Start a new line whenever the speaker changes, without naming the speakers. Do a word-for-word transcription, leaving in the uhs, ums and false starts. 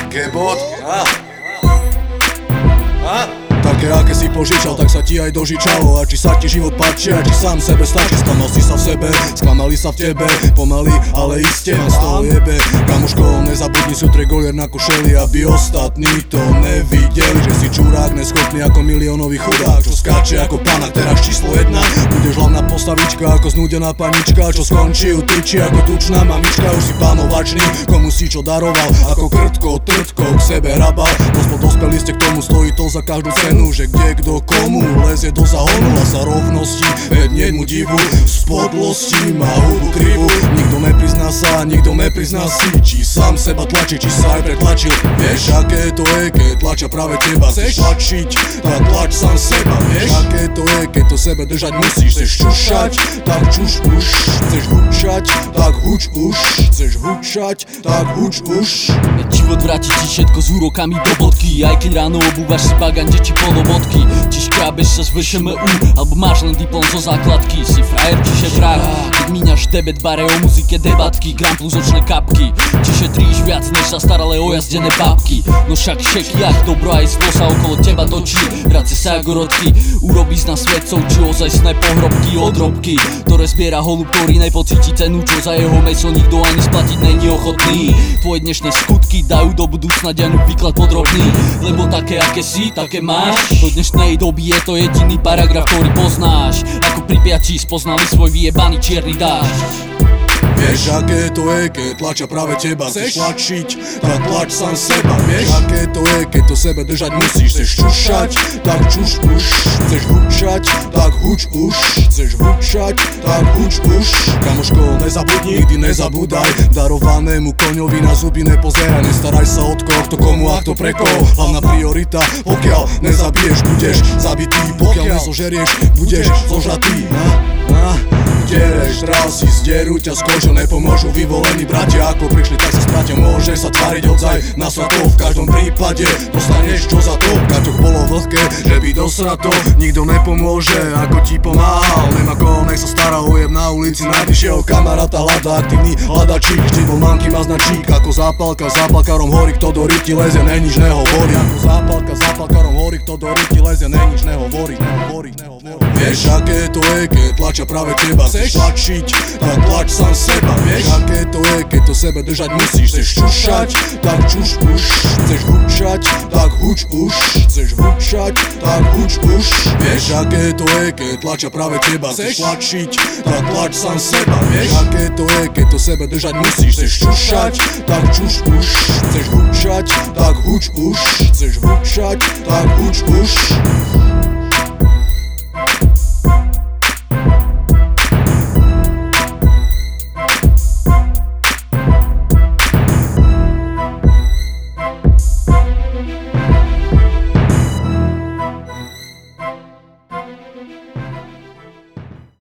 Gebot? A? A? Také, aké si požičal, tak sa ti aj dožičalo. A či sa ti život páči, a či sám sebe stačí. Sklamal si sa v sebe, sklamali sa v tebe. Pomaly, ale iste ma z toho jebe. Kamoško, nezabudni sutre golier na košeli, aby ostatní to nevideli. Že si čurák, neschopný ako miliónový chudák, čo skáče ako pana, teraz číslo jedna. Budeš hlavná postavička ako znúdená panička, čo skončí u tyči ako tučná mamička. Už si pánovačný, komu si čo daroval, ako krtko, trtko k sebe hrabal. Dospel, dospeli ste k tomu, stojí to za každú cenu. Že kde kdo komu lezie do zahonu a sa rovnosti, veď mu divu. Z podlosti má hubu krivu, nikto neprizná sa, nikto neprizná si. Či sám seba tlačí, či sa aj pretlačil. Vieš, aké to je, keď tlačia práve teba. Chceš tlačiť, tak tlač sám seba. Vieš, aké to je, keď to sebe držať musíš. Chceš čušať, tak čuš už. Chceš hučať, tak huč už. Chceš hučať, tak huč už.
Život vráti ti všetko s úrokami do bodky. Aj keď ráno obúvaš si bagante či polobotky. Či škrábeš sa z vé šé em ú, alebo máš len diplom zo základky. Si frajer či šebrák, keď míňaš debet bare o muzike debatky. Gram plus očné kapky. Či šetríš viac než sa starale o jazdené babky. No však šek jak dobro aj zlo sa okolo teba točí. Vracia sa ako rodky, urobíš na svedcov či ozajstné pohrobky. Odrobky, ktoré zbiera holub, ktorý nepocíti cenu, čo za jeho meso nikto ani splatiť není ochotný. Tvoje dnešné skutky dajú do budúcna ďaňu výklad podrobný. Lebo také aké si, také máš. Do dnešnej doby je to jediný paragraf, ktorý poznáš. Ako pri piači spoznali svoj vyjebaný čierny dážď.
Vieš, aké to je, keď tlačia práve teba. Chceš tlačiť, tak tlač sám seba. Vieš, aké to je, keď to sebe držať musíš. Chceš čušať, tak čuš už. Chceš hučať, tak huč už. Chceš hučať, tak huč už. Kamoško, nezabudni, nikdy nezabúdaj. Darovanému koňovi na zuby nepozeraj. Nestaraj sa od koho, kto komu a kto pre koho. Hlavná priorita, pokiaľ nezabiješ, budeš zabitý. Pokiaľ nezožerieš, budeš zožratý. Na, na. Dereš, trási, zderú ťa z kože, nepomôžu vyvolení bratia. Ako prišli, tak sa stratia, môžeš sa tváriť odzaj na svato. V každom prípade dostaneš čo za to. V kaťoch bolo vlhké, že by dosrato. Nikto nepomôže, ako ti pomáhal. Nemá koho, nech sa stará o jeb na ulici. Najbližšieho kamaráta hľadá aktívny hľadačík. Vždy bol manky má značík, ako zápalka zápalkarom horí. Kto do ryti lezie, ne nič nehovorí. Ako zápalka zápalkarom horí. Kto do ryti lezie, ne nič nehovorí. Nehovorí, nehovorí. Vieš, aké to je, keď tlačia práve teba. Chceš tlačiť, tak tlač sám seba. Vieš, aké to je, keď to sebe držať musíš. Chceš čušať, tak čuš už. Chceš hučať, tak huč už. Chceš hučať, tak huč už. Vieš, aké to je, keď tlačia práve teba. Chceš tlačiť, tak tlač sám seba. Vieš, aké to je, keď to sebe držať musíš. Chceš čušať, tak čuš už. Chceš hučať, tak huč už. Chceš hučať, tak huč už.